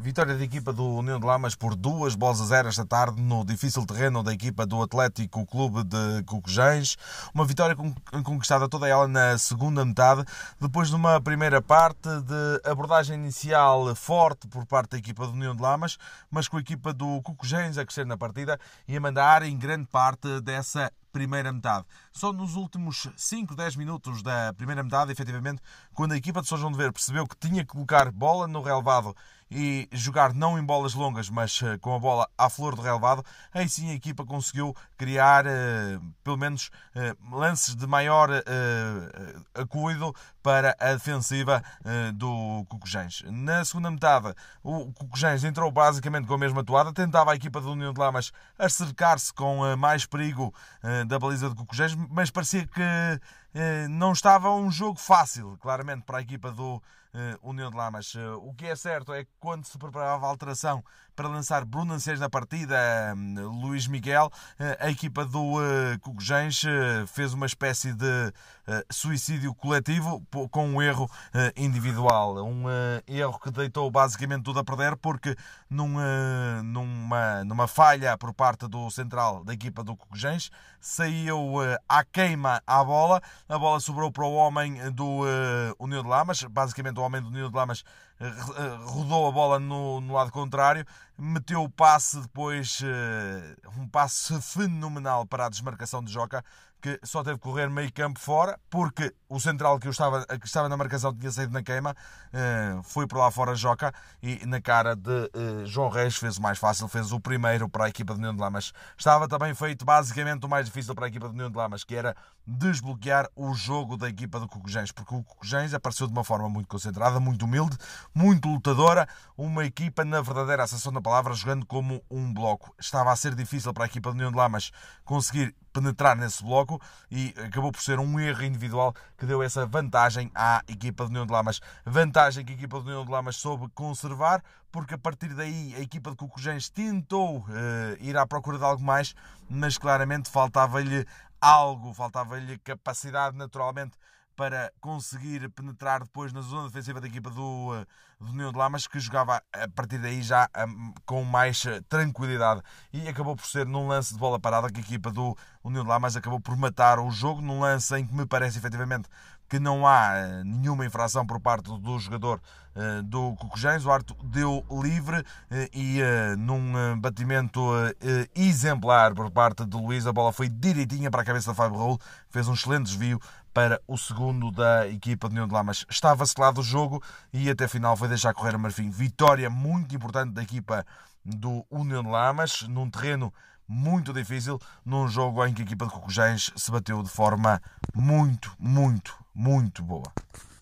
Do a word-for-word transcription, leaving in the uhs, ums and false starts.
Vitória da equipa do União de Lamas por duas bolas a zero esta tarde no difícil terreno da equipa do Atlético Clube de Cocujães. Uma vitória conquistada toda ela na segunda metade, depois de uma primeira parte de abordagem inicial forte por parte da equipa do União de Lamas, mas com a equipa do Cocujães a crescer na partida e a mandar em grande parte dessa primeira metade. Só nos últimos cinco, dez minutos da primeira metade, efetivamente, quando a equipa de São João de Ver percebeu que tinha que colocar bola no relevado e jogar não em bolas longas, mas com a bola à flor do relevado, aí sim a equipa conseguiu criar eh, pelo menos eh, lances de maior eh, acuido para a defensiva eh, do Cocujães. Na segunda metade, o Cocujães entrou basicamente com a mesma toada, tentava a equipa da União de Lamas acercar-se com eh, mais perigo eh, da baliza do Cocujães, mas parecia que eh, não estava um jogo fácil, claramente, para a equipa do Uh, União de Lamas. Uh, o que é certo é que quando se preparava a alteração para lançar Bruno Ancês na partida, uh, Luís Miguel, uh, a equipa do uh, Cocujães uh, fez uma espécie de uh, suicídio coletivo com um erro uh, individual. Um uh, erro que deitou basicamente tudo a perder, porque num, uh, numa, numa falha por parte do central da equipa do Cocujães, saiu uh, à queima à bola, a bola sobrou para o homem do uh, União de Lamas, basicamente o homem do União de Lamas rodou a bola no, no lado contrário, meteu o passe depois, um passe fenomenal para a desmarcação de Joca, que só teve que correr meio campo fora, porque o central que, estava, que estava na marcação tinha saído na queima, foi por lá fora Joca, e na cara de João Reis fez o mais fácil, fez o primeiro para a equipa de União de Lamas. Estava também feito basicamente o mais difícil para a equipa de União de Lamas, que era desbloquear o jogo da equipa do Cocujães, porque o Cocujães apareceu de uma forma muito concentrada, muito humilde, muito lutadora, uma equipa na verdadeira acessão da palavra, jogando como um bloco. Estava a ser difícil para a equipa de União de Lamas conseguir penetrar nesse bloco e acabou por ser um erro individual que deu essa vantagem à equipa de União de Lamas. Vantagem que a equipa de União de Lamas soube conservar, porque a partir daí a equipa de Cocujães tentou uh, ir à procura de algo mais, mas claramente faltava-lhe algo, faltava-lhe capacidade naturalmente para conseguir penetrar depois na zona defensiva da equipa do, do União de Lamas, que jogava a partir daí já um, com mais tranquilidade, e acabou por ser num lance de bola parada que a equipa do União de Lamas acabou por matar o jogo, num lance em que me parece efetivamente que não há uh, nenhuma infração por parte do jogador uh, do Cocujães. O árbitro deu livre uh, e uh, num uh, batimento uh, uh, exemplar por parte de Luís, a bola foi direitinha para a cabeça da Fábio Raul, fez um excelente desvio para o segundo da equipa de União de Lamas. Estava selado o jogo e até final foi deixar correr a marfim. Vitória muito importante da equipa do União de Lamas, num terreno muito difícil, num jogo em que a equipa de Cocujães se bateu de forma muito, muito, muito boa.